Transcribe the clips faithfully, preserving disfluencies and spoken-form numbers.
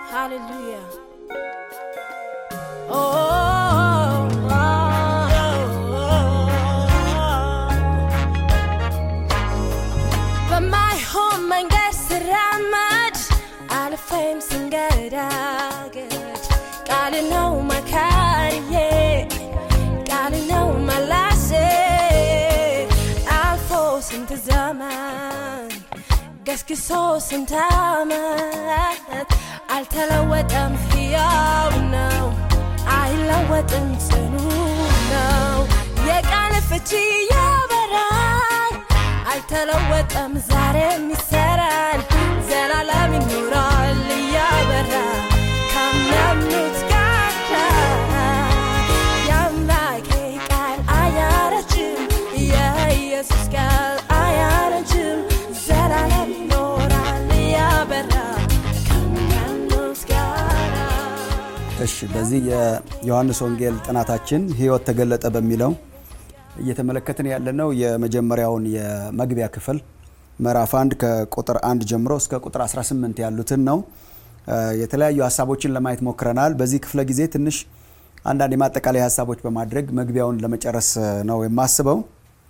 Hallelujah. Oh, oh, oh, oh, oh. But my home and gets rammed. Alfame singeraget. Gotta know my career. Gotta know my lassie. I'll force into zaman. Guess que so sentamat. I'll tell her what I'm here now. I love what I'm saying now. Yeah, can't if it's your I'll tell her what I'm saying. Me said then I love me more all yabara. Come on, it's gotcha. Yeah, my cake and I are a Jew. Yeah, yes, girl, I are a Jew. Then I love me more all yabara. እሺ በዚህ የዮሐንስ ወንጌል ጥናታችን ሕይወት ተገለጠ በሚለው እየተመለከትን ያለነው የመጀመሪያውን የመግቢያ ክፍል ምዕራፍ አንድ ከቁጥር አንድ ጀምሮ እስከ ቁጥር አስራ ስምንት ያሉትን ነው። የተለያዩ ሐሳቦችን ለማየት ሞክረናል። በዚህ ክፍለ ጊዜ ትንሽ አንዳንድ የማጠቃለያ ሐሳቦች በማድረግ መግቢያውን ለመጨረስ ነው የማስበው።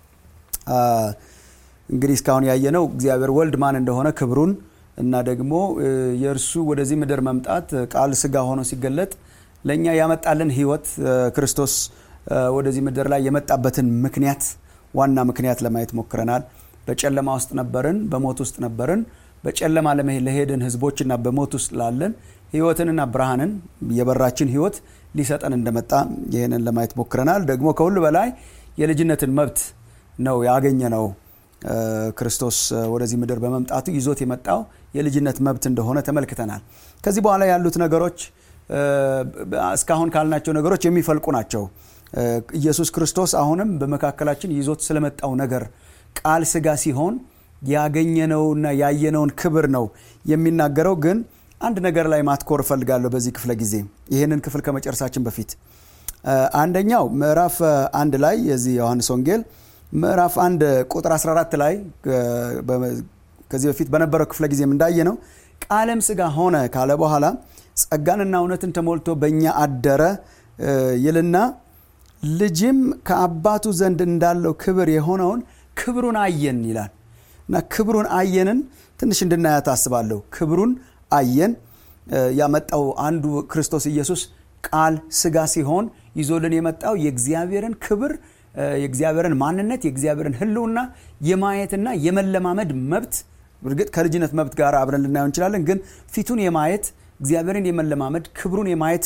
እንግዲህ እስካሁን ያየነው እግዚአብሔር ወልድ ማን እንደሆነ ክብሩን እና ደግሞ የእርሱ ወደዚህ ምድር መምጣት ቃል ሥጋ ሆኖ ሲገለጥ ለኛ ያመጣልን ሕይወት ክርስቶስ ወደዚህ ምድር ላይ የመጣበትን ምክንያት ዋና ምክንያት ለማየት ሞክረናል። በጨለማ ውስጥ ነበርን፣ በሞት ውስጥ ነበርን። በጨለማ ለመሄድን ህዝቦችና በሞት ውስጥ ላለን ሕይወትንና ብርሃንን የበራችን ሕይወት ሊሰጠን እንደመጣ ይሄንን ለማየት ሞክረናል። ደግሞ ከሁሉ በላይ የልጅነትን መብት ነው ያገኘነው። ክርስቶስ ወደዚህ ምድር በመምጣቱ ይዞት የመጣው የልጅነት መብት እንደሆነ ተመልክተናል። ከዚህ በኋላ ያሉት ነገሮች እስካሁን ካልናቸው ነገሮች የሚፈልቁ ናቸው። ኢየሱስ ክርስቶስ አሁንም በመካከላችን ይዞት ስለመጣው ነገር ቃል ሥጋ ሲሆን ያገኘነውና ያየነውን ክብር ነው የሚናገረው። ግን አንድ ነገር ላይ ማትኮር ፈልጋለሁ በዚህ ክፍለ ጊዜ ይሄንን ክፍል ከመጨረሳችን በፊት። አንደኛው ምዕራፍ አንድ ላይ የዚህ ዮሐንስ ወንጌል ምዕራፍ አንድ ቁጥር አስራ አራት ላይ ከዚህ በፊት በነበረው ክፍለ ጊዜም እንዳየነው ቃልም ሥጋ ሆነ ካለ በኋላ ጸጋንና እውነትን ተሞልቶ በእኛ አደረ ይልና ልጅም ከአባቱ ዘንድ እንዳለው ክብር የሆነውን ክብሩን አየን ይላል። እና ክብሩን አየንን ትንሽ እንድናያት አስባለሁ። ክብሩን አየን ያመጣው አንዱ ክርስቶስ ኢየሱስ ቃል ሥጋ ሲሆን ይዞልን የመጣው የእግዚአብሔርን ክብር የእግዚአብሔርን ማንነት የእግዚአብሔርን ህልውና የማየትና የመለማመድ መብት እርግጥ ከልጅነት መብት ጋር አብረን ልናየው እንችላለን። ግን ፊቱን የማየት እግዚአብሔርን የመለማመድ ክብሩን የማየት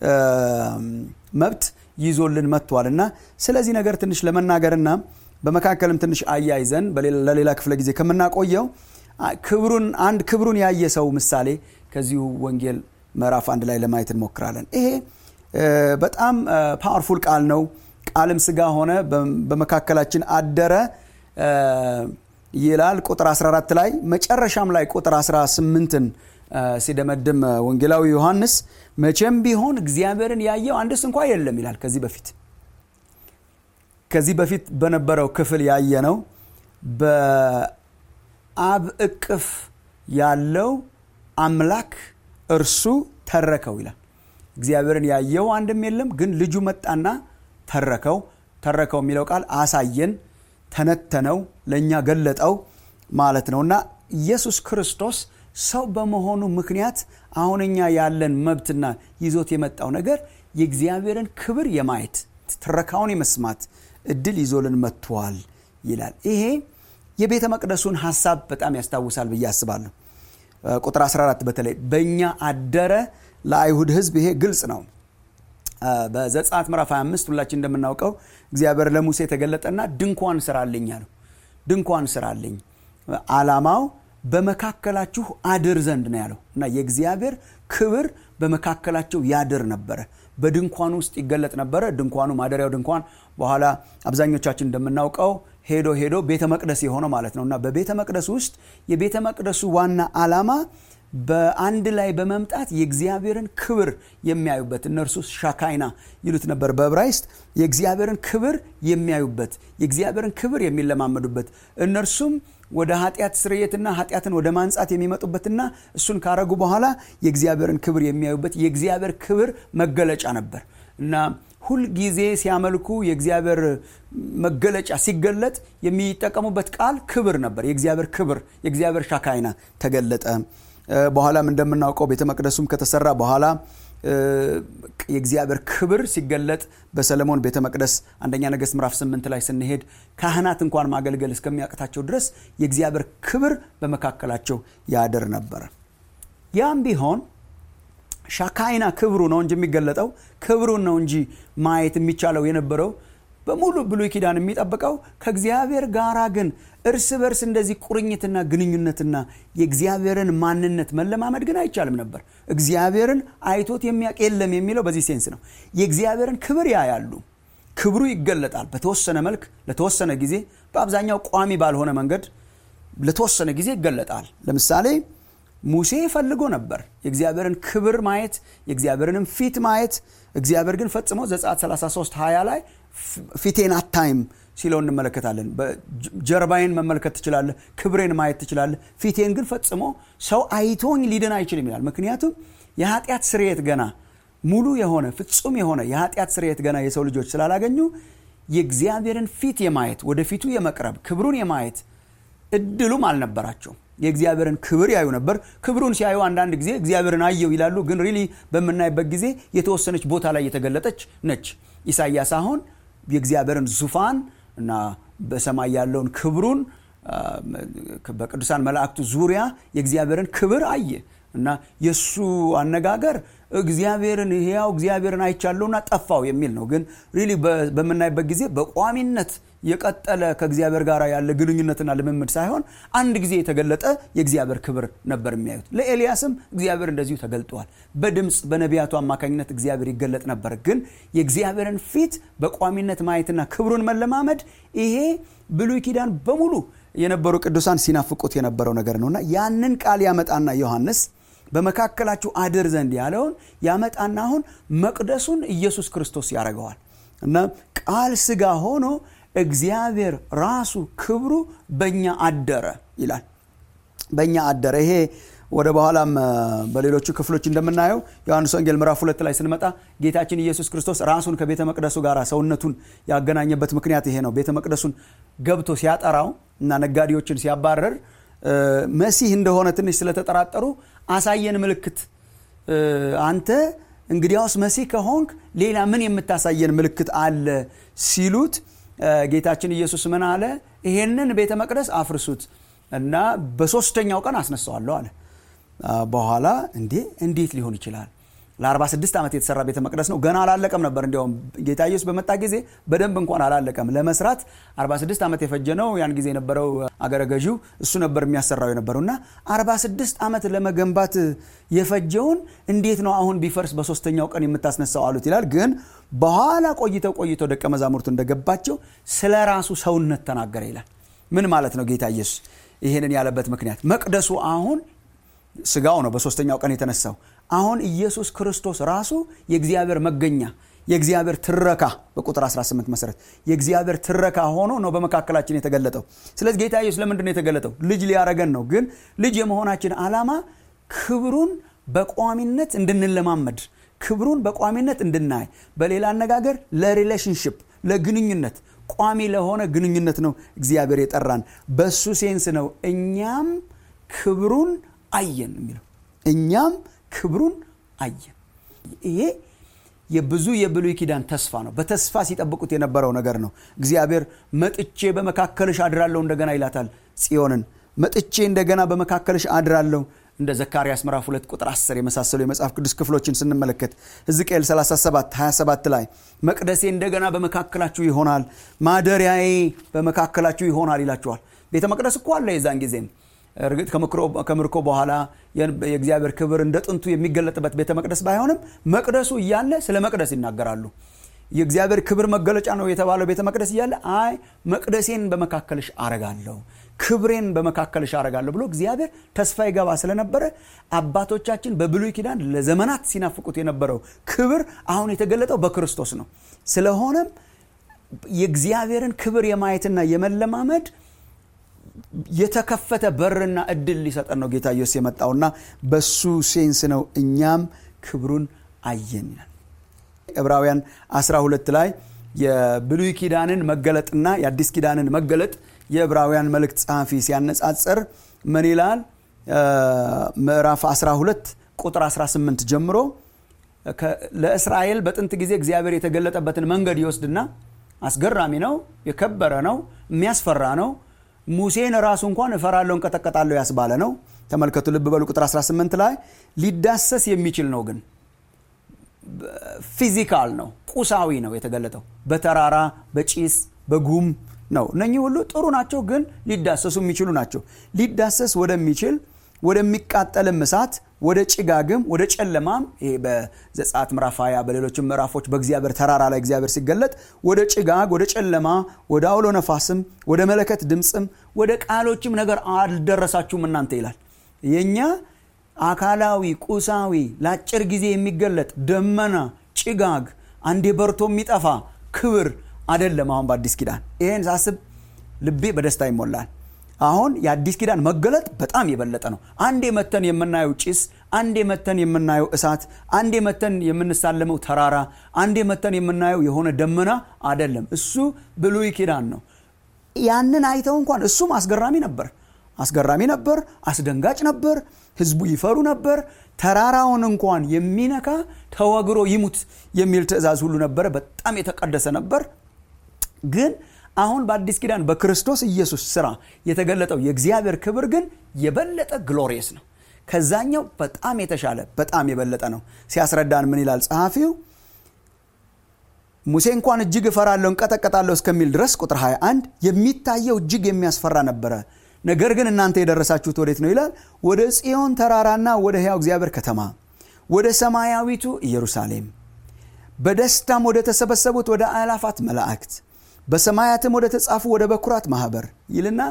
መብት ይዞልን መጥቷልና ስለዚህ ነገር ትንሽ ለመናገርና በመካከልም ትንሽ አያይዘን ለሌላ ክፍለ ጊዜ ከምናቆየው ክብሩን አንድ ክብሩን ያየ ሰው ምሳሌ ከዚሁ ወንጌል ምዕራፍ አንድ ላይ ለማየት እንሞክራለን። ይሄ በጣም ፓወርፉል ቃል ነው። ቃልም ሥጋ ሆነ በመካከላችን አደረ ይላል ቁጥር አስራ አራት ላይ። መጨረሻም ላይ ቁጥር አስራ ስምንትን ሲደመድም ወንጌላዊ ዮሐንስ መቼም ቢሆን እግዚአብሔርን ያየው አንድስ እንኳን የለም ይላል። ከዚህ በፊት ከዚህ በፊት በነበረው ክፍል ያየነው በአብ እቅፍ ያለው አምላክ እርሱ ተረከው ይላል። እግዚአብሔርን ያየው አንድም የለም፣ ግን ልጁ መጣና ተረከው። ተረከው የሚለው ቃል አሳየን፣ ተነተነው፣ ለኛ ገለጠው ማለት ነውና ኢየሱስ ክርስቶስ ሰው በመሆኑ ምክንያት አሁንኛ ያለን መብትና ይዞት የመጣው ነገር የእግዚአብሔርን ክብር የማየት ተረካውን የመስማት እድል ይዞልን መጥቷል ይላል። ይሄ የቤተ መቅደሱን ሐሳብ በጣም ያስታውሳል ብዬ አስባለሁ። ቁጥር አስራ አራት በተለይ በእኛ አደረ ለአይሁድ ሕዝብ ይሄ ግልጽ ነው። በዘጸአት ምዕራፍ ሃያ አምስት ሁላችን እንደምናውቀው እግዚአብሔር ለሙሴ ተገለጠና ድንኳን ስራልኝ አለው። ድንኳን ስራልኝ ዓላማው በመካከላችሁ አድር ዘንድ ነው ያለው እና የእግዚአብሔር ክብር በመካከላቸው ያድር ነበረ። በድንኳኑ ውስጥ ይገለጥ ነበረ። ድንኳኑ ማደሪያው ድንኳን በኋላ አብዛኞቻችን እንደምናውቀው ሄዶ ሄዶ ቤተ መቅደስ የሆነው ማለት ነውና በቤተ መቅደስ ውስጥ የቤተ መቅደሱ ዋና ዓላማ በአንድ ላይ በመምጣት የእግዚአብሔርን ክብር የሚያዩበት እነርሱ ሻካይና ይሉት ነበር በዕብራይስጥ የእግዚአብሔርን ክብር የሚያዩበት የእግዚአብሔርን ክብር የሚለማመዱበት እነርሱም ወደ ኃጢአት ስርየትና ኃጢአትን ወደ ማንጻት የሚመጡበትና እሱን ካረጉ በኋላ የእግዚአብሔርን ክብር የሚያዩበት የእግዚአብሔር ክብር መገለጫ ነበር እና ሁል ጊዜ ሲያመልኩ የእግዚአብሔር መገለጫ ሲገለጥ የሚጠቀሙበት ቃል ክብር ነበር። የእግዚአብሔር ክብር የእግዚአብሔር ሻካይና ተገለጠ። በኋላም እንደምናውቀው ቤተ መቅደሱም ከተሰራ በኋላ የእግዚአብሔር ክብር ሲገለጥ በሰለሞን ቤተ መቅደስ አንደኛ ነገሥት ምዕራፍ ስምንት ላይ ስንሄድ ካህናት እንኳን ማገልገል እስከሚያቅታቸው ድረስ የእግዚአብሔር ክብር በመካከላቸው ያደር ነበር። ያም ቢሆን ሻካይና ክብሩ ነው እንጂ የሚገለጠው ክብሩን ነው እንጂ ማየት የሚቻለው የነበረው በሙሉ ብሉይ ኪዳን የሚጠብቀው ከእግዚአብሔር ጋራ ግን እርስ በርስ እንደዚህ ቁርኝትና ግንኙነትና የእግዚአብሔርን ማንነት መለማመድ ግን አይቻልም ነበር። እግዚአብሔርን አይቶት የሚያውቅ የለም የሚለው በዚህ ሴንስ ነው። የእግዚአብሔርን ክብር ያያሉ። ክብሩ ይገለጣል በተወሰነ መልክ ለተወሰነ ጊዜ፣ በአብዛኛው ቋሚ ባልሆነ መንገድ ለተወሰነ ጊዜ ይገለጣል። ለምሳሌ ሙሴ ፈልጎ ነበር የእግዚአብሔርን ክብር ማየት፣ የእግዚአብሔርንም ፊት ማየት። እግዚአብሔር ግን ፈጽሞ ዘጸአት ሰላሳ ሶስት ሃያ ላይ ፊቴን አታይም ሲለው እንመለከታለን። ጀርባዬን መመልከት ትችላለህ፣ ክብሬን ማየት ትችላለህ፣ ፊቴን ግን ፈጽሞ ሰው አይቶኝ ሊድን አይችልም ይላል። ምክንያቱም የኃጢአት ስርየት ገና ሙሉ የሆነ ፍጹም የሆነ የኃጢአት ስርየት ገና የሰው ልጆች ስላላገኙ የእግዚአብሔርን ፊት የማየት ወደፊቱ የመቅረብ ክብሩን የማየት እድሉም አልነበራቸው። የእግዚአብሔርን ክብር ያዩ ነበር። ክብሩን ሲያዩ አንዳንድ ጊዜ እግዚአብሔርን አየው ይላሉ፣ ግን ሪሊ በመናይበት ጊዜ የተወሰነች ቦታ ላይ የተገለጠች ነች። ኢሳይያስ አሁን የእግዚአብሔርን ዙፋን እና በሰማይ ያለውን ክብሩን በቅዱሳን መላእክቱ ዙሪያ የእግዚአብሔርን ክብር አየ እና የሱ አነጋገር እግዚአብሔርን ይሄው እግዚአብሔርን አይቻለውና ጠፋው የሚል ነው። ግን ሪሊ በመናይበት ጊዜ በቋሚነት የቀጠለ ከእግዚአብሔር ጋር ያለ ግንኙነትና ልምምድ ሳይሆን አንድ ጊዜ የተገለጠ የእግዚአብሔር ክብር ነበር የሚያዩት። ለኤልያስም እግዚአብሔር እንደዚሁ ተገልጧል። በድምጽ በነቢያቱ አማካኝነት እግዚአብሔር ይገለጥ ነበር። ግን የእግዚአብሔርን ፊት በቋሚነት ማየትና ክብሩን መለማመድ ይሄ ብሉይ ኪዳን በሙሉ የነበሩ ቅዱሳን ሲናፍቁት የነበረው ነገር ነውና ያንን ቃል ያመጣና ዮሐንስ በመካከላችሁ አድር ዘንድ ያለውን ያመጣና አሁን መቅደሱን ኢየሱስ ክርስቶስ ያረጋዋል እና ቃል ሥጋ ሆኖ እግዚአብሔር ራሱ ክብሩ በእኛ አደረ ይላል። በእኛ አደረ። ይሄ ወደ በኋላም በሌሎቹ ክፍሎች እንደምናየው ዮሐንስ ወንጌል ምዕራፍ ሁለት ላይ ስንመጣ ጌታችን ኢየሱስ ክርስቶስ ራሱን ከቤተ መቅደሱ ጋር ሰውነቱን ያገናኘበት ምክንያት ይሄ ነው። ቤተ መቅደሱን ገብቶ ሲያጠራው እና ነጋዴዎችን ሲያባረር መሲህ እንደሆነ ትንሽ ስለተጠራጠሩ አሳየን ምልክት፣ አንተ እንግዲያውስ መሲህ ከሆንክ ሌላ ምን የምታሳየን ምልክት አለ ሲሉት ጌታችን ኢየሱስ ምን አለ? ይሄንን ቤተ መቅደስ አፍርሱት እና በሶስተኛው ቀን አስነሳዋለሁ አለ። በኋላ እንዴ እንዴት ሊሆን ይችላል? ለአርባ ስድስት ዓመት የተሰራ ቤተ መቅደስ ነው። ገና አላለቀም ነበር። እንዲያውም ጌታ ኢየሱስ በመጣ ጊዜ በደንብ እንኳን አላለቀም። ለመስራት አርባ ስድስት ዓመት የፈጀ ነው። ያን ጊዜ የነበረው አገረ ገዢው እሱ ነበር የሚያሰራው የነበረውና አርባ ስድስት ዓመት ለመገንባት የፈጀውን እንዴት ነው አሁን ቢፈርስ በሶስተኛው ቀን የምታስነሳው አሉት ይላል። ግን በኋላ ቆይተው ቆይተው ደቀ መዛሙርቱ እንደገባቸው ስለራሱ ሰውነት ተናገረ ይላል። ምን ማለት ነው? ጌታ ኢየሱስ ይሄንን ያለበት ምክንያት መቅደሱ አሁን ሥጋው ነው በሶስተኛው ቀን የተነሳው። አሁን ኢየሱስ ክርስቶስ ራሱ የእግዚአብሔር መገኛ የእግዚአብሔር ትረካ በቁጥር አስራ ስምንት መሰረት የእግዚአብሔር ትረካ ሆኖ ነው በመካከላችን የተገለጠው። ስለዚህ ጌታ ኢየሱስ ለምንድን ነው የተገለጠው? ልጅ ሊያረገን ነው። ግን ልጅ የመሆናችን ዓላማ ክብሩን በቋሚነት እንድንለማመድ፣ ክብሩን በቋሚነት እንድናይ፣ በሌላ አነጋገር ለሪሌሽንሺፕ ለግንኙነት ቋሚ ለሆነ ግንኙነት ነው እግዚአብሔር የጠራን። በሱ ሴንስ ነው እኛም ክብሩን አየን የሚለው። እኛም ክብሩን አየን። ይሄ የብዙ የብሉይ ኪዳን ተስፋ ነው። በተስፋ ሲጠብቁት የነበረው ነገር ነው። እግዚአብሔር መጥቼ በመካከልሽ አድራለሁ እንደገና ይላታል ጽዮንን። መጥቼ እንደገና በመካከልሽ አድራለሁ እንደ ዘካርያስ ምዕራፍ ሁለት ቁጥር አስር የመሳሰሉ የመጽሐፍ ቅዱስ ክፍሎችን ስንመለከት ሕዝቅኤል ሰላሳ ሰባት ሃያ ሰባት ላይ መቅደሴ እንደገና በመካከላችሁ ይሆናል፣ ማደሪያዬ በመካከላችሁ ይሆናል ይላቸዋል። ቤተ መቅደስ እኮ አለ የዛን ጊዜም እርግጥ ከምርኮ በኋላ የእግዚአብሔር ክብር እንደ ጥንቱ የሚገለጥበት ቤተ መቅደስ ባይሆንም መቅደሱ እያለ ስለ መቅደስ ይናገራሉ። የእግዚአብሔር ክብር መገለጫ ነው የተባለው ቤተ መቅደስ እያለ አይ መቅደሴን በመካከልሽ አረጋለሁ፣ ክብሬን በመካከልሽ አረጋለሁ ብሎ እግዚአብሔር ተስፋ ይገባ ስለነበረ አባቶቻችን በብሉይ ኪዳን ለዘመናት ሲናፍቁት የነበረው ክብር አሁን የተገለጠው በክርስቶስ ነው። ስለሆነም የእግዚአብሔርን ክብር የማየትና የመለማመድ የተከፈተ በርና እድል ሊሰጠን ነው ጌታ ኢየሱስ የመጣውና በሱ ሴንስ ነው እኛም ክብሩን አየን። ዕብራውያን አስራ ሁለት ላይ የብሉይ ኪዳንን መገለጥና የአዲስ ኪዳንን መገለጥ የዕብራውያን መልእክት ጸሐፊ ሲያነጻጽር ምን ይላል? ምዕራፍ አስራ ሁለት ቁጥር አስራ ስምንት ጀምሮ ለእስራኤል በጥንት ጊዜ እግዚአብሔር የተገለጠበትን መንገድ ይወስድና አስገራሚ ነው፣ የከበረ ነው፣ የሚያስፈራ ነው። ሙሴን ራሱ እንኳን እፈራለሁ እንቀጠቀጣለሁ ያስባለ ነው። ተመልከቱ፣ ልብ በሉ ቁጥር አስራ ስምንት ላይ ሊዳሰስ የሚችል ነው፣ ግን ፊዚካል ነው፣ ቁሳዊ ነው የተገለጠው። በተራራ በጪስ በጉም ነው። እነኚህ ሁሉ ጥሩ ናቸው፣ ግን ሊዳሰሱ የሚችሉ ናቸው። ሊዳሰስ ወደሚችል ወደሚቃጠልም እሳት ወደ ጭጋግም ወደ ጨለማም ይሄ በዘጸአት ምዕራፍ ሃያ በሌሎችም ምዕራፎች በእግዚአብሔር ተራራ ላይ እግዚአብሔር ሲገለጥ ወደ ጭጋግ ወደ ጨለማ ወደ አውሎ ነፋስም ወደ መለከት ድምጽም ወደ ቃሎችም ነገር አልደረሳችሁም እናንተ ይላል። የኛ አካላዊ ቁሳዊ ለአጭር ጊዜ የሚገለጥ ደመና ጭጋግ አንዴ በርቶ የሚጠፋ ክብር አይደለም አሁን በአዲስ ኪዳን። ይሄን ሳስብ ልቤ በደስታ ይሞላል። አሁን የአዲስ ኪዳን መገለጥ በጣም የበለጠ ነው። አንዴ መተን የምናየው ጭስ፣ አንዴ መተን የምናየው እሳት፣ አንዴ መተን የምንሳለመው ተራራ፣ አንዴ መተን የምናየው የሆነ ደመና አይደለም። እሱ ብሉይ ኪዳን ነው። ያንን አይተው እንኳን እሱም አስገራሚ ነበር አስገራሚ ነበር አስደንጋጭ ነበር። ህዝቡ ይፈሩ ነበር። ተራራውን እንኳን የሚነካ ተወግሮ ይሙት የሚል ትእዛዝ ሁሉ ነበር። በጣም የተቀደሰ ነበር። ግን አሁን በአዲስ ኪዳን በክርስቶስ ኢየሱስ ሥራ የተገለጠው የእግዚአብሔር ክብር ግን የበለጠ ግሎሪየስ ነው። ከዛኛው በጣም የተሻለ በጣም የበለጠ ነው። ሲያስረዳን ምን ይላል ጸሐፊው? ሙሴ እንኳን እጅግ እፈራለሁ እንቀጠቀጣለሁ እስከሚል ድረስ ቁጥር ሃያ አንድ የሚታየው እጅግ የሚያስፈራ ነበረ። ነገር ግን እናንተ የደረሳችሁት ወዴት ነው ይላል? ወደ ጽዮን ተራራና ወደ ሕያው እግዚአብሔር ከተማ ወደ ሰማያዊቱ ኢየሩሳሌም በደስታም ወደ ተሰበሰቡት ወደ አእላፋት መላእክት በሰማያትም ወደ ተጻፉ ወደ በኩራት ማህበር ይልና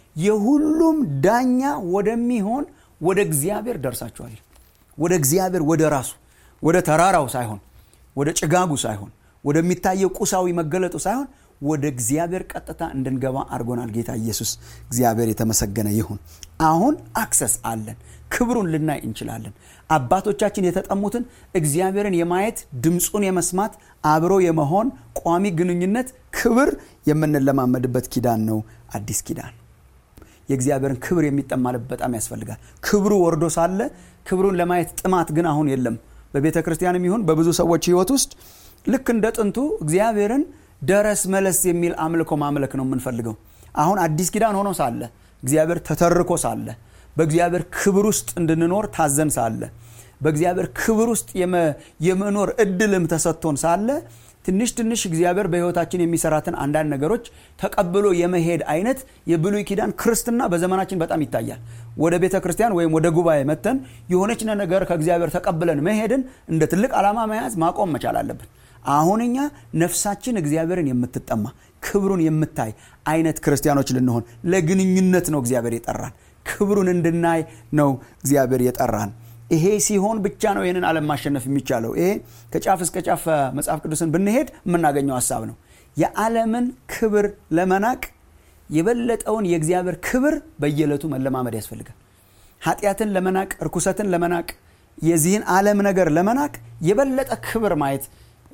የሁሉም ዳኛ ወደሚሆን ወደ እግዚአብሔር ደርሳችኋል። ወደ እግዚአብሔር ወደ ራሱ ወደ ተራራው ሳይሆን ወደ ጭጋጉ ሳይሆን ወደሚታየው ቁሳዊ መገለጡ ሳይሆን ወደ እግዚአብሔር ቀጥታ እንድንገባ አድርጎናል ጌታ ኢየሱስ። እግዚአብሔር የተመሰገነ ይሁን። አሁን አክሰስ አለን፣ ክብሩን ልናይ እንችላለን። አባቶቻችን የተጠሙትን እግዚአብሔርን የማየት ድምጹን የመስማት አብሮ የመሆን ቋሚ ግንኙነት ክብር የምንለማመድበት ኪዳን ነው አዲስ ኪዳን። የእግዚአብሔርን ክብር የሚጠማል በጣም ያስፈልጋል። ክብሩ ወርዶ ሳለ ክብሩን ለማየት ጥማት ግን አሁን የለም። በቤተ ክርስቲያንም ይሁን በብዙ ሰዎች ህይወት ውስጥ ልክ እንደ ጥንቱ እግዚአብሔርን ደረስ መለስ የሚል አምልኮ ማምለክ ነው የምንፈልገው። አሁን አዲስ ኪዳን ሆኖ ሳለ እግዚአብሔር ተተርኮ ሳለ በእግዚአብሔር ክብር ውስጥ እንድንኖር ታዘን ሳለ በእግዚአብሔር ክብር ውስጥ የመኖር እድልም ተሰጥቶን ሳለ ትንሽ ትንሽ እግዚአብሔር በህይወታችን የሚሰራትን አንዳንድ ነገሮች ተቀብሎ የመሄድ አይነት የብሉይ ኪዳን ክርስትና በዘመናችን በጣም ይታያል። ወደ ቤተ ክርስቲያን ወይም ወደ ጉባኤ መተን የሆነች ነገር ከእግዚአብሔር ተቀብለን መሄድን እንደ ትልቅ ዓላማ መያዝ ማቆም መቻል አለብን። አሁንኛ ነፍሳችን እግዚአብሔርን የምትጠማ ክብሩን የምታይ አይነት ክርስቲያኖች ልንሆን ለግንኙነት ነው እግዚአብሔር የጠራን። ክብሩን እንድናይ ነው እግዚአብሔር የጠራን። ይሄ ሲሆን ብቻ ነው ይሄንን ዓለም ማሸነፍ የሚቻለው። ይሄ ከጫፍ እስከ ጫፍ መጽሐፍ ቅዱስን ብንሄድ የምናገኘው ሐሳብ ነው። የዓለምን ክብር ለመናቅ የበለጠውን የእግዚአብሔር ክብር በየዕለቱ መለማመድ ያስፈልጋል። ኃጢአትን ለመናቅ፣ ርኩሰትን ለመናቅ፣ የዚህን ዓለም ነገር ለመናቅ የበለጠ ክብር ማየት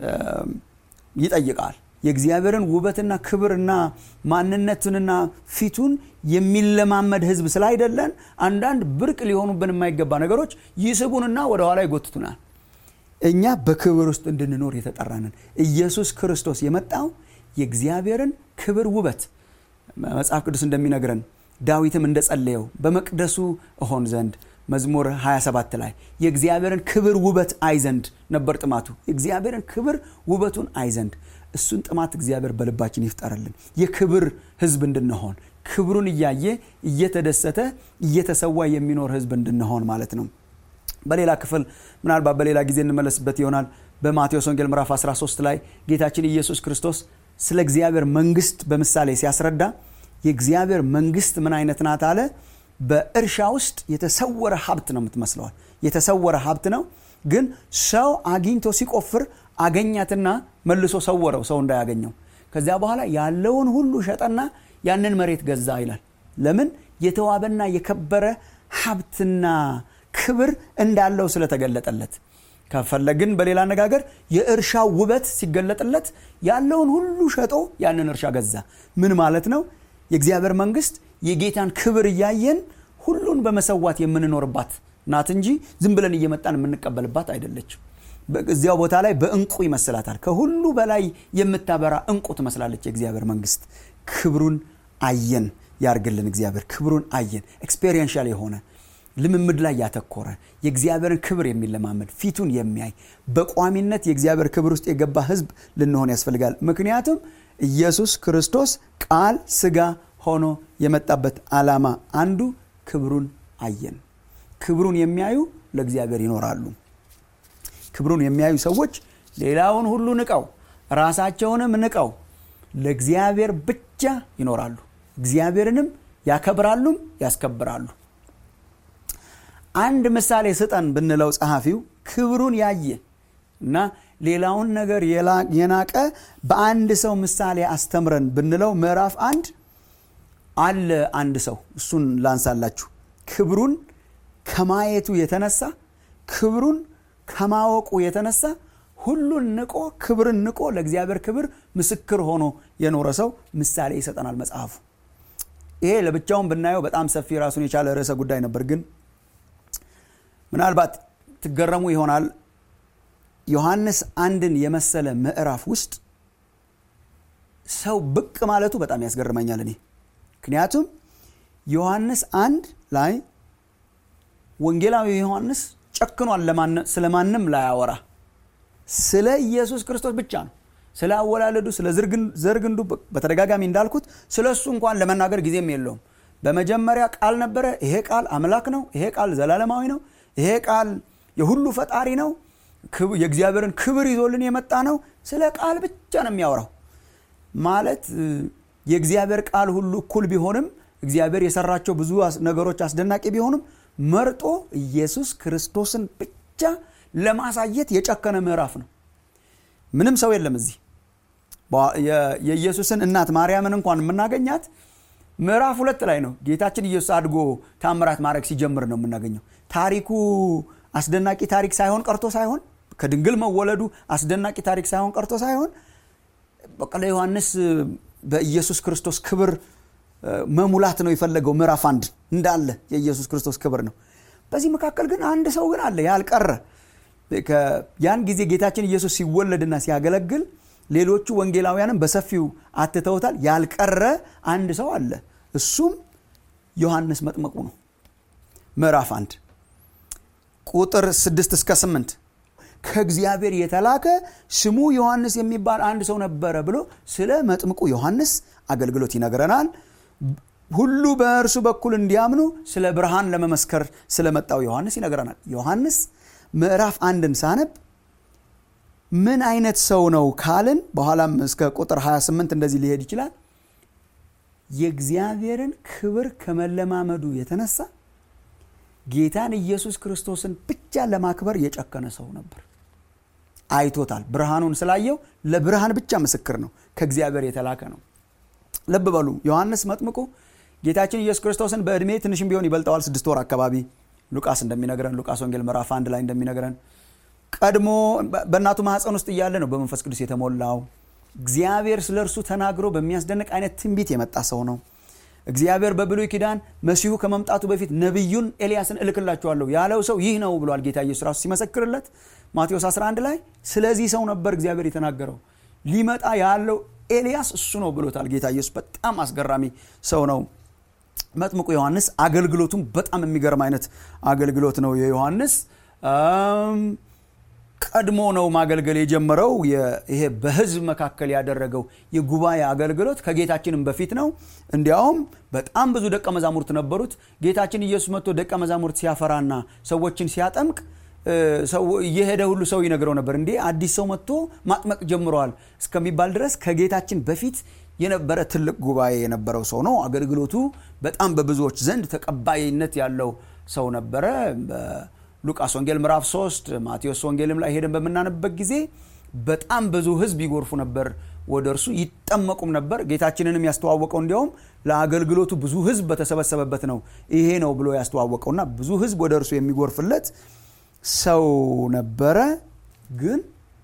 ይጠይቃል። የእግዚአብሔርን ውበትና ክብርና ማንነቱንና ፊቱን የሚለማመድ ህዝብ ስላይደለን አንዳንድ ብርቅ ሊሆኑብን የማይገባ ነገሮች ይስቡንና ወደ ኋላ ይጎትቱናል። እኛ በክብር ውስጥ እንድንኖር የተጠራነን ኢየሱስ ክርስቶስ የመጣው የእግዚአብሔርን ክብር ውበት መጽሐፍ ቅዱስ እንደሚነግረን ዳዊትም እንደጸለየው በመቅደሱ እሆን ዘንድ መዝሙር ሃያ ሰባት ላይ የእግዚአብሔርን ክብር ውበት አይዘንድ ነበር ጥማቱ። የእግዚአብሔርን ክብር ውበቱን አይዘንድ እሱን ጥማት እግዚአብሔር በልባችን ይፍጠርልን። የክብር ህዝብ እንድንሆን ክብሩን እያየ እየተደሰተ እየተሰዋ የሚኖር ህዝብ እንድንሆን ማለት ነው። በሌላ ክፍል ምናልባት በሌላ ጊዜ እንመለስበት ይሆናል። በማቴዎስ ወንጌል ምዕራፍ አስራ ሶስት ላይ ጌታችን ኢየሱስ ክርስቶስ ስለ እግዚአብሔር መንግስት በምሳሌ ሲያስረዳ የእግዚአብሔር መንግስት ምን አይነት ናት አለ? በእርሻ ውስጥ የተሰወረ ሀብት ነው የምትመስለው። የተሰወረ ሀብት ነው፣ ግን ሰው አግኝቶ ሲቆፍር አገኛትና መልሶ ሰወረው ሰው እንዳያገኘው። ከዚያ በኋላ ያለውን ሁሉ ሸጠና ያንን መሬት ገዛ ይላል። ለምን የተዋበና የከበረ ሀብትና ክብር እንዳለው ስለተገለጠለት። ከፈለግን በሌላ አነጋገር የእርሻው ውበት ሲገለጥለት ያለውን ሁሉ ሸጦ ያንን እርሻ ገዛ። ምን ማለት ነው? የእግዚአብሔር መንግስት የጌታን ክብር እያየን ሁሉን በመሰዋት የምንኖርባት ናት እንጂ ዝም ብለን እየመጣን የምንቀበልባት አይደለችም። በዚያው ቦታ ላይ በእንቁ ይመስላታል። ከሁሉ በላይ የምታበራ እንቁ ትመስላለች የእግዚአብሔር መንግስት። ክብሩን አየን ያርግልን እግዚአብሔር። ክብሩን አየን። ኤክስፔሪየንሻል የሆነ ልምምድ ላይ ያተኮረ የእግዚአብሔርን ክብር የሚለማመድ ፊቱን የሚያይ በቋሚነት የእግዚአብሔር ክብር ውስጥ የገባ ህዝብ ልንሆን ያስፈልጋል። ምክንያቱም ኢየሱስ ክርስቶስ ቃል ስጋ ሆኖ የመጣበት ዓላማ አንዱ ክብሩን አየን። ክብሩን የሚያዩ ለእግዚአብሔር ይኖራሉ። ክብሩን የሚያዩ ሰዎች ሌላውን ሁሉ ንቀው ራሳቸውንም ንቀው ለእግዚአብሔር ብቻ ይኖራሉ። እግዚአብሔርንም ያከብራሉም ያስከብራሉ። አንድ ምሳሌ ስጠን ብንለው ጸሐፊው ክብሩን ያየ እና ሌላውን ነገር የናቀ በአንድ ሰው ምሳሌ አስተምረን ብንለው ምዕራፍ አንድ አለ አንድ ሰው። እሱን ላንሳላችሁ። ክብሩን ከማየቱ የተነሳ ክብሩን ከማወቁ የተነሳ ሁሉን ንቆ ክብርን ንቆ ለእግዚአብሔር ክብር ምስክር ሆኖ የኖረ ሰው ምሳሌ ይሰጠናል መጽሐፉ። ይሄ ለብቻውን ብናየው በጣም ሰፊ ራሱን የቻለ ርዕሰ ጉዳይ ነበር። ግን ምናልባት ትገረሙ ይሆናል ዮሐንስ አንድን የመሰለ ምዕራፍ ውስጥ ሰው ብቅ ማለቱ በጣም ያስገርመኛል እኔ። ምክንያቱም ዮሐንስ አንድ ላይ ወንጌላዊ ዮሐንስ ጨክኗል ለማን ስለማንም ላይ ያወራ ስለ ኢየሱስ ክርስቶስ ብቻ ነው። ስለ አወላለዱ ስለ ዘርግንዱ በተደጋጋሚ እንዳልኩት ስለሱ እንኳን ለመናገር ጊዜም የለውም። በመጀመሪያ ቃል ነበረ፣ ይሄ ቃል አምላክ ነው፣ ይሄ ቃል ዘላለማዊ ነው፣ ይሄ ቃል የሁሉ ፈጣሪ ነው፣ የእግዚአብሔርን ክብር ይዞልን የመጣ ነው። ስለ ቃል ብቻ ነው የሚያወራው። ማለት የእግዚአብሔር ቃል ሁሉ እኩል ቢሆንም እግዚአብሔር የሰራቸው ብዙ ነገሮች አስደናቂ ቢሆንም መርጦ ኢየሱስ ክርስቶስን ብቻ ለማሳየት የጨከነ ምዕራፍ ነው። ምንም ሰው የለም እዚህ። የኢየሱስን እናት ማርያምን እንኳን የምናገኛት ምዕራፍ ሁለት ላይ ነው። ጌታችን ኢየሱስ አድጎ ታምራት ማድረግ ሲጀምር ነው የምናገኘው። ታሪኩ አስደናቂ ታሪክ ሳይሆን ቀርቶ ሳይሆን ከድንግል መወለዱ አስደናቂ ታሪክ ሳይሆን ቀርቶ ሳይሆን በቃ ለዮሐንስ በኢየሱስ ክርስቶስ ክብር መሙላት ነው የፈለገው። ምዕራፍ አንድ እንዳለ የኢየሱስ ክርስቶስ ክብር ነው። በዚህ መካከል ግን አንድ ሰው ግን አለ ያልቀረ። ያን ጊዜ ጌታችን ኢየሱስ ሲወለድና ሲያገለግል ሌሎቹ ወንጌላውያንም በሰፊው አትተውታል። ያልቀረ አንድ ሰው አለ። እሱም ዮሐንስ መጥምቁ ነው። ምዕራፍ አንድ ቁጥር ስድስት እስከ ስምንት ከእግዚአብሔር የተላከ ስሙ ዮሐንስ የሚባል አንድ ሰው ነበረ ብሎ ስለ መጥምቁ ዮሐንስ አገልግሎት ይነግረናል። ሁሉ በእርሱ በኩል እንዲያምኑ ስለ ብርሃን ለመመስከር ስለመጣው ዮሐንስ ይነግረናል። ዮሐንስ ምዕራፍ አንድን ሳነብ ምን አይነት ሰው ነው ካልን በኋላም እስከ ቁጥር ሃያ ስምንት እንደዚህ ሊሄድ ይችላል። የእግዚአብሔርን ክብር ከመለማመዱ የተነሳ ጌታን ኢየሱስ ክርስቶስን ብቻ ለማክበር የጨከነ ሰው ነበር። አይቶታል። ብርሃኑን ስላየው ለብርሃን ብቻ ምስክር ነው። ከእግዚአብሔር የተላከ ነው። ልብ በሉ ዮሐንስ መጥምቁ ጌታችን ኢየሱስ ክርስቶስን በእድሜ ትንሽም ቢሆን ይበልጠዋል። ስድስት ወር አካባቢ ሉቃስ እንደሚነግረን ሉቃስ ወንጌል ምዕራፍ አንድ ላይ እንደሚነግረን ቀድሞ በእናቱ ማህፀን ውስጥ እያለ ነው በመንፈስ ቅዱስ የተሞላው። እግዚአብሔር ስለርሱ ተናግሮ በሚያስደንቅ አይነት ትንቢት የመጣ ሰው ነው። እግዚአብሔር በብሉይ ኪዳን መሲሁ ከመምጣቱ በፊት ነብዩን ኤልያስን እልክላችኋለሁ ያለው ሰው ይህ ነው ብሏል ጌታ ኢየሱስ ራሱ ሲመሰክርለት ማቴዎስ አስራ አንድ ላይ። ስለዚህ ሰው ነበር እግዚአብሔር የተናገረው። ሊመጣ ያለው ኤልያስ እሱ ነው ብሎታል ጌታ ኢየሱስ። በጣም አስገራሚ ሰው ነው መጥምቁ ዮሐንስ። አገልግሎቱም በጣም የሚገርም አይነት አገልግሎት ነው የዮሐንስ። ቀድሞ ነው ማገልገል የጀመረው። ይሄ በህዝብ መካከል ያደረገው የጉባኤ አገልግሎት ከጌታችንም በፊት ነው። እንዲያውም በጣም ብዙ ደቀ መዛሙርት ነበሩት። ጌታችን ኢየሱስ መጥቶ ደቀ መዛሙርት ሲያፈራና ሰዎችን ሲያጠምቅ ሰው እየሄደ ሁሉ ሰው ይነግረው ነበር እንዴ አዲስ ሰው መጥቶ ማጥመቅ ጀምሯል እስከሚባል ድረስ ከጌታችን በፊት የነበረ ትልቅ ጉባኤ የነበረው ሰው ነው። አገልግሎቱ በጣም በብዙዎች ዘንድ ተቀባይነት ያለው ሰው ነበረ። ሉቃስ ወንጌል ምዕራፍ ሶስት ማቴዎስ ወንጌልም ላይ ሄደን በመናነበብ ጊዜ በጣም ብዙ ህዝብ ይጎርፉ ነበር ወደ እርሱ ይጠመቁም ነበር። ጌታችንንም ያስተዋወቀው እንዲያውም ለአገልግሎቱ ብዙ ህዝብ በተሰበሰበበት ነው ይሄ ነው ብሎ ያስተዋወቀውና ብዙ ህዝብ ወደ እርሱ የሚጎርፍለት ሰው ነበረ። ግን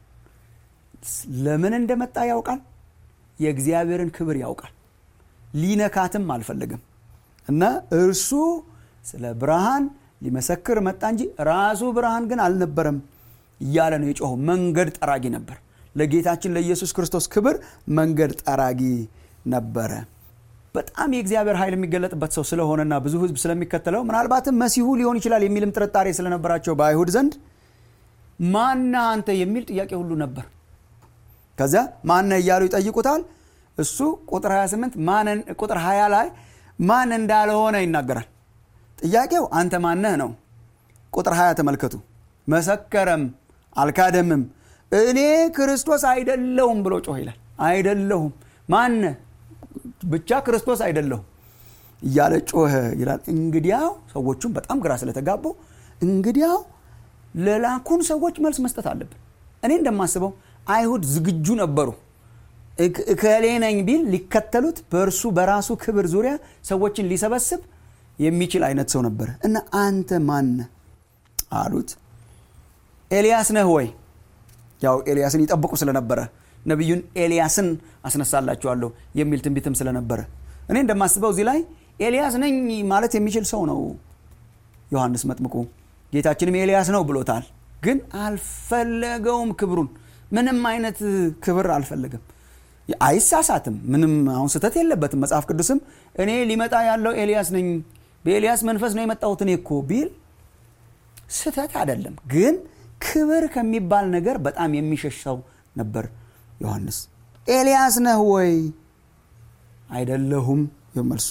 ለምን እንደመጣ ያውቃል። የእግዚአብሔርን ክብር ያውቃል። ሊነካትም አልፈለገም እና እርሱ ስለ ብርሃን ሊመሰክር መጣ እንጂ ራሱ ብርሃን ግን አልነበረም እያለ ነው የጮኸው። መንገድ ጠራጊ ነበር። ለጌታችን ለኢየሱስ ክርስቶስ ክብር መንገድ ጠራጊ ነበረ። በጣም የእግዚአብሔር ኃይል የሚገለጥበት ሰው ስለሆነና ብዙ ህዝብ ስለሚከተለው ምናልባትም መሲሁ ሊሆን ይችላል የሚልም ጥርጣሬ ስለነበራቸው በአይሁድ ዘንድ ማን አንተ የሚል ጥያቄ ሁሉ ነበር። ከዛ ማን እያሉ ይጠይቁታል። እሱ ቁጥር ሃያ ስምንት ማን ቁጥር ሃያ ላይ ማን እንዳልሆነ ይናገራል። ጥያቄው አንተ ማን ነህ ነው። ቁጥር ሃያ ተመልከቱ። መሰከረም አልካደምም እኔ ክርስቶስ አይደለሁም ብሎ ጮኸ ይላል። አይደለሁም ማን ብቻ ክርስቶስ አይደለሁም እያለ ጮኸ ይላል። እንግዲያው ሰዎቹም በጣም ግራ ስለተጋቡ እንግዲያው ለላኩን ሰዎች መልስ መስጠት አለብን። እኔ እንደማስበው አይሁድ ዝግጁ ነበሩ። እከሌ ነኝ ቢል ሊከተሉት በእርሱ በራሱ ክብር ዙሪያ ሰዎችን ሊሰበስብ የሚችል አይነት ሰው ነበር እና አንተ ማን አሉት። ኤልያስ ነህ ወይ? ያው ኤልያስን ይጠብቁ ስለነበረ ነብዩን ኤልያስን አስነሳላችኋለሁ የሚል ትንቢትም ስለነበረ እኔ እንደማስበው እዚህ ላይ ኤልያስ ነኝ ማለት የሚችል ሰው ነው ዮሐንስ መጥምቁ። ጌታችንም ኤልያስ ነው ብሎታል። ግን አልፈለገውም ክብሩን። ምንም አይነት ክብር አልፈለገም። አይሳሳትም። ምንም አሁን ስተት የለበትም። መጽሐፍ ቅዱስም እኔ ሊመጣ ያለው ኤልያስ ነኝ በኤልያስ መንፈስ ነው የመጣሁት እኔ እኮ ቢል ስተት አይደለም። ግን ክብር ከሚባል ነገር በጣም የሚሸሸው ነበር ዮሐንስ። ኤልያስ ነህ ወይ? አይደለሁም የመልሱ።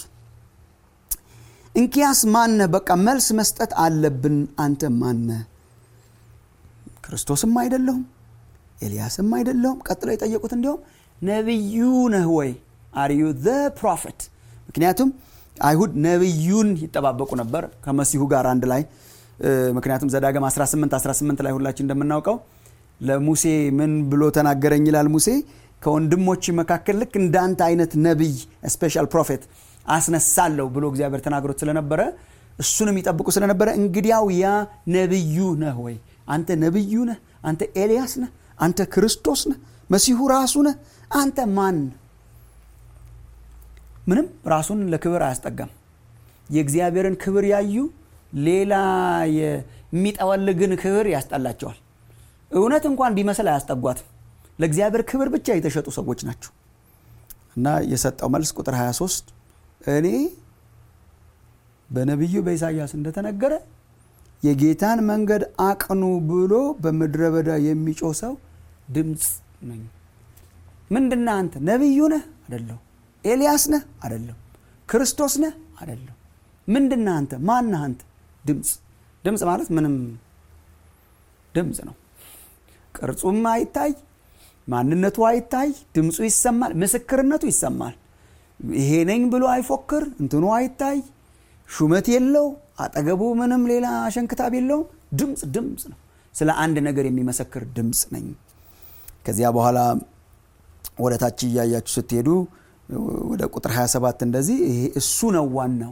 እንኪያስ ማን ነህ? በቃ መልስ መስጠት አለብን። አንተ ማን ነህ? ክርስቶስም አይደለሁም ኤልያስም አይደለሁም። ቀጥለው የጠየቁት እንዲያውም ነብዩ ነህ ወይ? are you the prophet? ምክንያቱም አይሁድ ነብዩን ይጠባበቁ ነበር ከመሲሁ ጋር አንድ ላይ። ምክንያቱም ዘዳግም አስራ ስምንት አስራ ስምንት ላይ ሁላችን እንደምናውቀው ለሙሴ ምን ብሎ ተናገረኝ ይላል ሙሴ ከወንድሞች መካከል ልክ እንዳንተ አይነት ነብይ ስፔሻል ፕሮፌት አስነሳለሁ ብሎ እግዚአብሔር ተናግሮት ስለነበረ እሱንም ይጠብቁ ስለነበረ እንግዲያው ያ ነብዩ ነህ ወይ? አንተ ነብዩ ነህ? አንተ ኤልያስ ነህ? አንተ ክርስቶስ ነህ? መሲሁ ራሱ ነህ? አንተ ማን? ምንም ራሱን ለክብር አያስጠጋም። የእግዚአብሔርን ክብር ያዩ ሌላ የሚጠወልግን ክብር ያስጠላቸዋል። እውነት እንኳን ቢመስል አያስጠጓትም። ለእግዚአብሔር ክብር ብቻ የተሸጡ ሰዎች ናቸው። እና የሰጠው መልስ ቁጥር ሃያ ሶስት እኔ በነብዩ በኢሳይያስ እንደተነገረ የጌታን መንገድ አቅኑ ብሎ በመድረ በዳ የሚጮህ ሰው ድምጽ ነኝ። ምንድነው አንተ? ነብዩ ነህ? አይደለም። ኤልያስ ነህ? አይደለም። ክርስቶስ ነህ? አይደለም። ምንድነው አንተ? ማን ነህ አንተ? ድምጽ። ድምጽ ማለት ምንም ድምጽ ነው። ቅርጹም አይታይ፣ ማንነቱ አይታይ፣ ድምጹ ይሰማል፣ ምስክርነቱ ይሰማል። ይሄ ነኝ ብሎ አይፎክር፣ እንትኑ አይታይ፣ ሹመት የለው፣ አጠገቡ ምንም ሌላ አሸንክታብ የለው። ድምጽ ድምጽ ነው። ስለ አንድ ነገር የሚመሰክር ድምጽ ነኝ። ከዚያ በኋላ ወደ ታች ያያችሁ ስትሄዱ ወደ ቁጥር ሃያ ሰባት እንደዚህ ይሄ እሱ ነው ዋናው።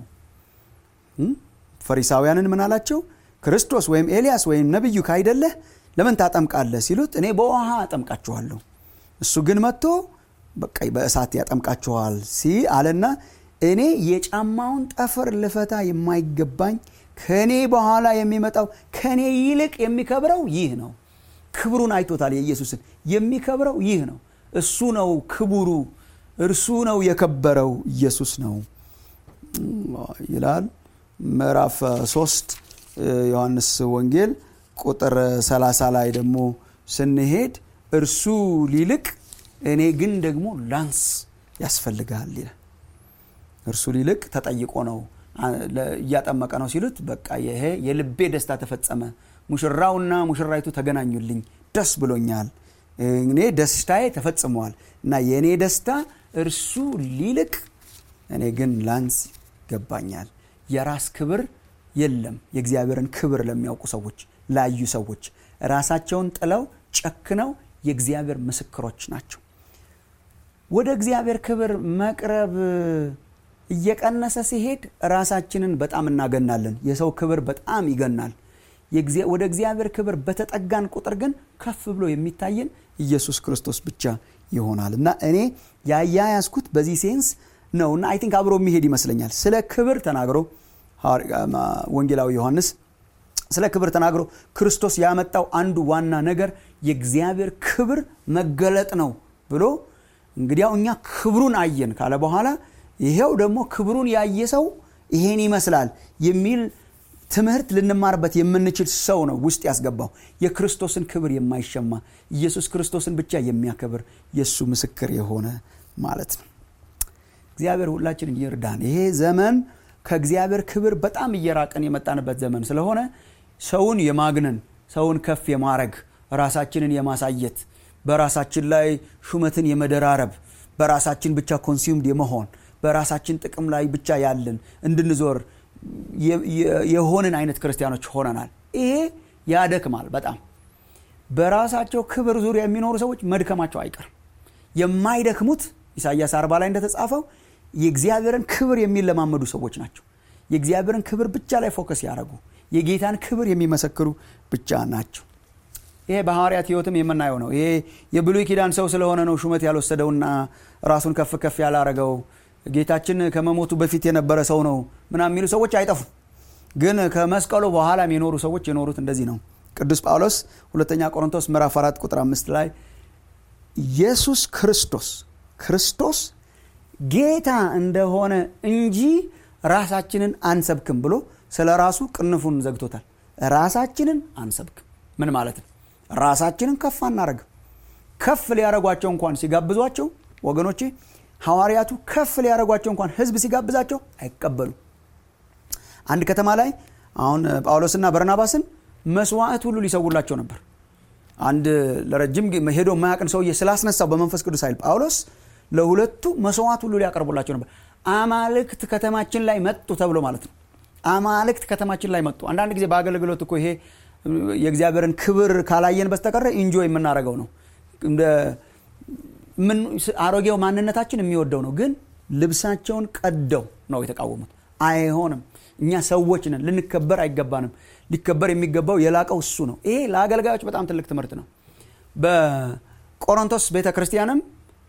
ፈሪሳውያንን ምን አላቸው? ክርስቶስ ወይም ኤልያስ ወይም ነብዩ ካይደለህ ለምን ታጠምቃለህ ሲሉት እኔ በውሃ አጠምቃችኋለሁ እሱ ግን መጥቶ በቃ በእሳት ያጠምቃችኋል ሲል አለና እኔ የጫማውን ጠፍር ልፈታ የማይገባኝ ከኔ በኋላ የሚመጣው ከኔ ይልቅ የሚከብረው ይህ ነው። ክብሩን አይቶታል። የኢየሱስን የሚከብረው ይህ ነው። እሱ ነው ክቡሩ፣ እርሱ ነው የከበረው፣ ኢየሱስ ነው ይላል። ምዕራፍ ሶስት ዮሐንስ ወንጌል ቁጥር ሰላሳ ላይ ደግሞ ስንሄድ እርሱ ሊልቅ እኔ ግን ደግሞ ላንስ ያስፈልጋል ይላል። እርሱ ሊልቅ ተጠይቆ ነው ያጠመቀ ነው ሲሉት በቃ ይሄ የልቤ ደስታ ተፈጸመ፣ ሙሽራውና ሙሽራይቱ ተገናኙልኝ፣ ደስ ብሎኛል፣ እኔ ደስታዬ ተፈጽሟል እና የኔ ደስታ እርሱ ሊልቅ እኔ ግን ላንስ ይገባኛል። የራስ ክብር የለም። የእግዚአብሔርን ክብር ለሚያውቁ ሰዎች ላዩ ሰዎች ራሳቸውን ጥለው ጨክነው የእግዚአብሔር ምስክሮች ናቸው። ወደ እግዚአብሔር ክብር መቅረብ እየቀነሰ ሲሄድ ራሳችንን በጣም እናገናለን። የሰው ክብር በጣም ይገናል። ወደ እግዚአብሔር ክብር በተጠጋን ቁጥር ግን ከፍ ብሎ የሚታየን ኢየሱስ ክርስቶስ ብቻ ይሆናል እና እኔ ያያያስኩት በዚህ ሴንስ ነውና አይ ቲንክ አብሮ የሚሄድ ይመስለኛል። ስለ ክብር ተናግሮ ወንጌላዊ ዮሐንስ ስለ ክብር ተናግሮ ክርስቶስ ያመጣው አንዱ ዋና ነገር የእግዚአብሔር ክብር መገለጥ ነው ብሎ እንግዲያው እኛ ክብሩን አየን ካለ በኋላ ይሄው ደግሞ ክብሩን ያየ ሰው ይሄን ይመስላል የሚል ትምህርት ልንማርበት የምንችል ሰው ነው ውስጥ ያስገባው። የክርስቶስን ክብር የማይሸማ ኢየሱስ ክርስቶስን ብቻ የሚያከብር የሱ ምስክር የሆነ ማለት ነው። እግዚአብሔር ሁላችንን ይርዳን። ይሄ ዘመን ከእግዚአብሔር ክብር በጣም እየራቀን የመጣንበት ዘመን ስለሆነ ሰውን የማግነን ሰውን ከፍ የማረግ ራሳችንን የማሳየት በራሳችን ላይ ሹመትን የመደራረብ በራሳችን ብቻ ኮንሱምድ የመሆን በራሳችን ጥቅም ላይ ብቻ ያለን እንድንዞር የሆነን አይነት ክርስቲያኖች ሆነናል። ይሄ ያደክማል በጣም። በራሳቸው ክብር ዙሪያ የሚኖሩ ሰዎች መድከማቸው አይቀርም። የማይደክሙት ኢሳይያስ አርባ ላይ እንደተጻፈው የእግዚአብሔርን ክብር የሚለማመዱ ሰዎች ናቸው። የእግዚአብሔርን ክብር ብቻ ላይ ፎከስ ያደርጉ የጌታን ክብር የሚመሰክሩ ብቻ ናቸው። ይሄ በሐዋርያት ሕይወትም የምናየው ነው። ይሄ የብሉይ ኪዳን ሰው ስለሆነ ነው ሹመት ያልወሰደውና ራሱን ከፍ ከፍ ያላረገው ጌታችን ከመሞቱ በፊት የነበረ ሰው ነው ምናምን የሚሉ ሰዎች አይጠፉም። ግን ከመስቀሉ በኋላ የሚኖሩ ሰዎች የኖሩት እንደዚህ ነው። ቅዱስ ጳውሎስ ሁለተኛ ቆሮንቶስ ምዕራፍ አራት ቁጥር አምስት ላይ ኢየሱስ ክርስቶስ ክርስቶስ ጌታ እንደሆነ እንጂ ራሳችንን አንሰብክም ብሎ ስለራሱ ቅንፉን ዘግቶታል። ራሳችንን አንሰብክም ምን ማለት ነው? ራሳችንን ከፍ አናረግም። ከፍ ሊያረጓቸው እንኳን ሲጋብዟቸው ወገኖቼ ሐዋርያቱ ከፍ ሊያረጓቸው እንኳን ህዝብ ሲጋብዛቸው አይቀበሉ። አንድ ከተማ ላይ አሁን ጳውሎስና በርናባስን መስዋዕት ሁሉ ሊሰውላቸው ነበር። አንድ ለረጅም ሄዶ ማያቀን ሰውዬ ስላስነሳው በመንፈስ ቅዱስ ኃይል ጳውሎስ ለሁለቱ መስዋዕት ሁሉ ሊያቀርቡላቸው ነበር። አማልክት ከተማችን ላይ መጡ ተብሎ ማለት ነው። አማልክት ከተማችን ላይ መጡ። አንዳንድ ጊዜ በአገልግሎት እኮ ይሄ የእግዚአብሔርን ክብር ካላየን በስተቀር ኢንጆይ የምናረገው ነው። እንደ ምን አሮጌው ማንነታችን የሚወደው ነው። ግን ልብሳቸውን ቀደው ነው የተቃወሙት። አይሆንም። እኛ ሰዎች ነን፣ ልንከበር አይገባንም። ሊከበር የሚገባው የላቀው እሱ ነው። ይሄ ለአገልጋዮች በጣም ትልቅ ትምህርት ነው። በቆሮንቶስ ቤተክርስቲያንም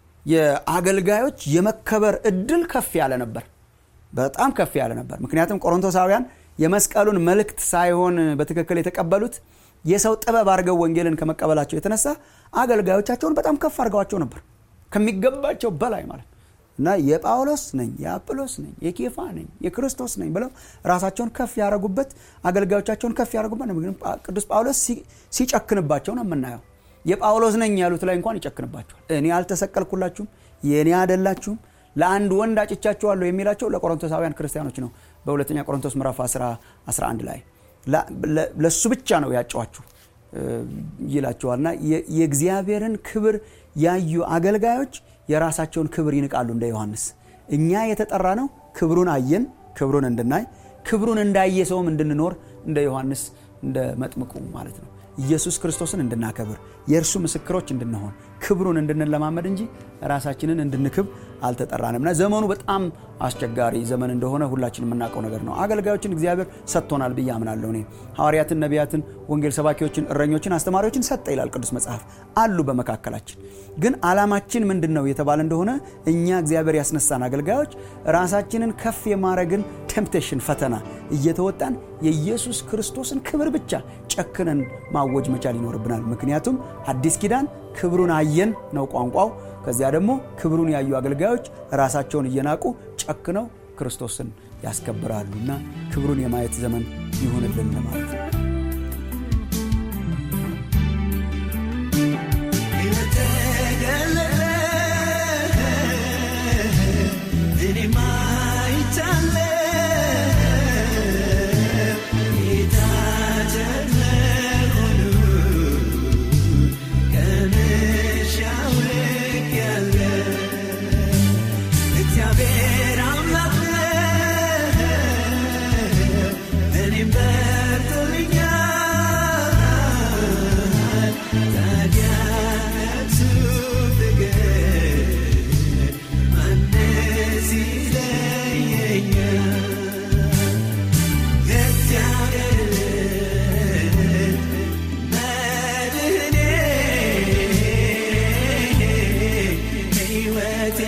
የአገልጋዮች የመከበር እድል ከፍ ያለ ነበር። በጣም ከፍ ያለ ነበር። ምክንያቱም ቆሮንቶሳውያን የመስቀሉን መልእክት ሳይሆን በትክክል የተቀበሉት የሰው ጥበብ አድርገው ወንጌልን ከመቀበላቸው የተነሳ አገልጋዮቻቸውን በጣም ከፍ አድርገዋቸው ነበር ከሚገባቸው በላይ ማለት እና የጳውሎስ ነኝ፣ የአጵሎስ ነኝ፣ የኬፋ ነኝ፣ የክርስቶስ ነኝ ብለው ራሳቸውን ከፍ ያደረጉበት አገልጋዮቻቸውን ከፍ ያደረጉበት ነው። ቅዱስ ጳውሎስ ሲጨክንባቸው ነው የምናየው። የጳውሎስ ነኝ ያሉት ላይ እንኳን ይጨክንባቸዋል። እኔ አልተሰቀልኩላችሁም፣ የኔ አይደላችሁም፣ ለአንድ ወንድ አጭቻችኋለሁ የሚላቸው ለቆሮንቶሳውያን ክርስቲያኖች ነው። በሁለተኛ ቆሮንቶስ ምዕራፍ አስራ አንድ ላይ ለሱ ብቻ ነው ያጫዋችሁ ይላቸዋልና የእግዚአብሔርን ክብር ያዩ አገልጋዮች የራሳቸውን ክብር ይንቃሉ። እንደ ዮሐንስ እኛ የተጠራ ነው ክብሩን አየን፣ ክብሩን እንድናይ፣ ክብሩን እንዳየ ሰውም እንድንኖር እንደ ዮሐንስ እንደ መጥምቁ ማለት ነው። ኢየሱስ ክርስቶስን እንድናከብር የእርሱ ምስክሮች እንድንሆን ክብሩን እንድንለማመድ እንጂ ራሳችንን እንድንክብ አልተጠራንምና ዘመኑ በጣም አስቸጋሪ ዘመን እንደሆነ ሁላችንም የምናውቀው ነገር ነው። አገልጋዮችን እግዚአብሔር ሰጥቶናል ብዬ አምናለሁ። እኔ ሐዋርያትን፣ ነቢያትን፣ ወንጌል ሰባኪዎችን፣ እረኞችን፣ አስተማሪዎችን ሰጠ ይላል ቅዱስ መጽሐፍ አሉ በመካከላችን። ግን ዓላማችን ምንድነው የተባለ እንደሆነ እኛ እግዚአብሔር ያስነሳን አገልጋዮች ራሳችንን ከፍ የማረግን ቴምፕቴሽን ፈተና እየተወጣን የኢየሱስ ክርስቶስን ክብር ብቻ ጨክነን ማወጅ መቻል ይኖርብናል። ምክንያቱም አዲስ ኪዳን ክብሩን አየን ነው ቋንቋው። ከዚያ ደግሞ ክብሩን ያዩ አገልጋዮች ራሳቸውን እየናቁ ጨክነው ክርስቶስን ያስከብራሉና ክብሩን የማየት ዘመን ይሁንልን ማለት ነው። Better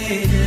ሄደ